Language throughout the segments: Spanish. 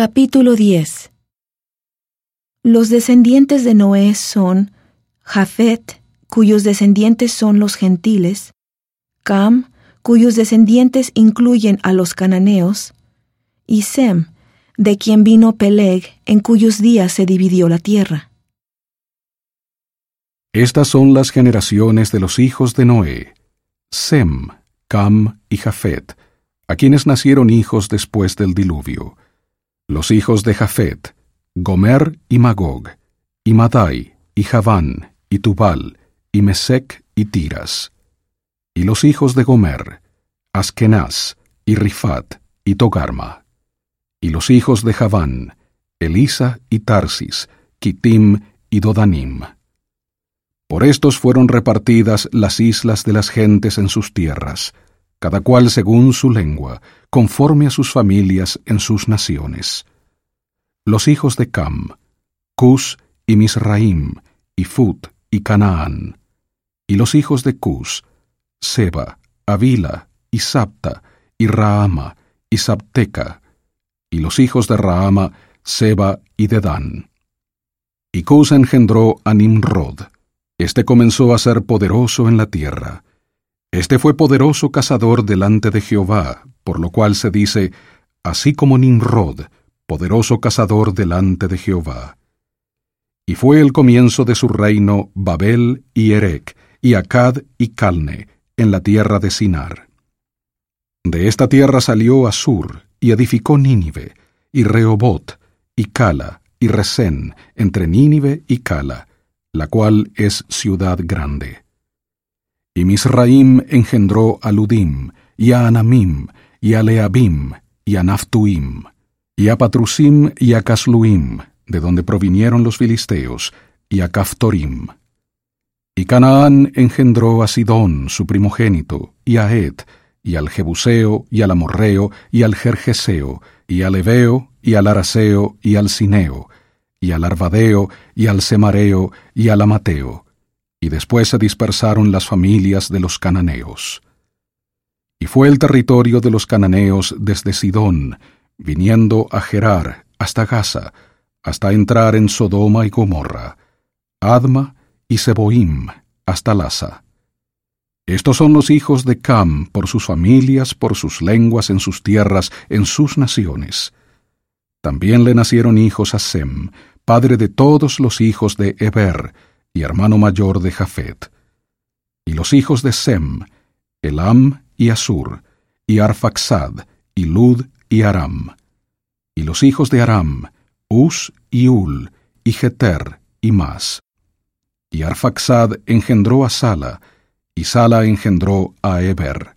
Capítulo 10. Los descendientes de Noé son Jafet, cuyos descendientes son los gentiles, Cam, cuyos descendientes incluyen a los cananeos, y Sem, de quien vino Peleg, en cuyos días se dividió la tierra. Estas son las generaciones de los hijos de Noé: Sem, Cam y Jafet, a quienes nacieron hijos después del diluvio. Los hijos de Jafet: Gomer y Magog, y Madai, y Javán, y Tubal, y Mesec y Tiras. Y los hijos de Gomer: Askenaz, y Rifat, y Togarma. Y los hijos de Javán: Elisa y Tarsis, Kitim y Dodanim. Por estos fueron repartidas las islas de las gentes en sus tierras, cada cual según su lengua, conforme a sus familias en sus naciones. Los hijos de Cam: Cus y Misraim, y Fut y Canaán. Y los hijos de Cus: Seba, Avila, y Sabta, y Raama, y Sabteca. Y los hijos de Raama: Seba y Dedán. Y Cus engendró a Nimrod. Este comenzó a ser poderoso en la tierra. Este fue poderoso cazador delante de Jehová, por lo cual se dice: así como Nimrod, poderoso cazador delante de Jehová. Y fue el comienzo de su reino Babel y Erec, y Acad y Calne, en la tierra de Sinar. De esta tierra salió Asur, y edificó Nínive, y Rehobot, y Cala, y Resén, entre Nínive y Cala, la cual es ciudad grande. Y Misraim engendró a Ludim, y a Anamim, y a Leabim, y a Naphtuim, y a Patrusim y a Casluim, de donde provinieron los filisteos, y a Caftorim. Y Canaán engendró a Sidón, su primogénito, y a Ed, y al Jebuseo, y al Amorreo, y al Gergeseo, y al Eveo, y al Araseo, y al Sineo, y al Arvadeo, y al Semareo, y al Amateo. Y después se dispersaron las familias de los cananeos. Y fue el territorio de los cananeos desde Sidón, viniendo a Gerar hasta Gaza, hasta entrar en Sodoma y Gomorra, Adma y Seboim, hasta Lasa. Estos son los hijos de Cam, por sus familias, por sus lenguas, en sus tierras, en sus naciones. También le nacieron hijos a Sem, padre de todos los hijos de Eber, y hermano mayor de Jafet. Y los hijos de Sem: Elam y Asur, y Arfaxad, y Lud y Aram. Y los hijos de Aram: Uz y Ul, y Geter, y Mas. Y Arfaxad engendró a Sala, y Sala engendró a Eber.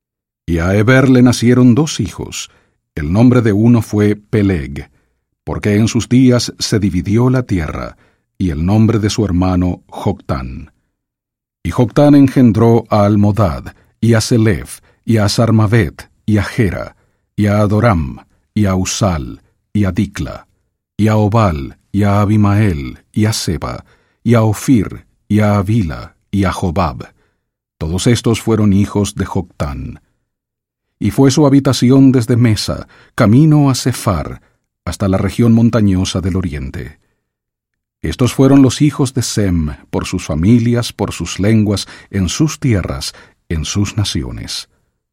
Y a Eber le nacieron dos hijos. El nombre de uno fue Peleg, porque en sus días se dividió la tierra, y el nombre de su hermano Joctán. Y Joctán engendró a Almodad, y a Selef, y a Sarmavet, y a Gera, y a Adoram, y a Usal, y a Dicla, y a Obal, y a Abimael, y a Seba, y a Ofir, y a Avila, y a Jobab. Todos estos fueron hijos de Joctán. Y fue su habitación desde Mesa, camino a Sefar, hasta la región montañosa del oriente. Estos fueron los hijos de Sem, por sus familias, por sus lenguas, en sus tierras, en sus naciones.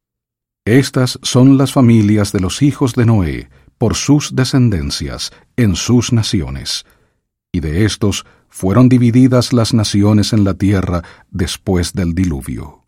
Estas son las familias de los hijos de Noé, por sus descendencias, en sus naciones. Y de estos fueron divididas las naciones en la tierra después del diluvio.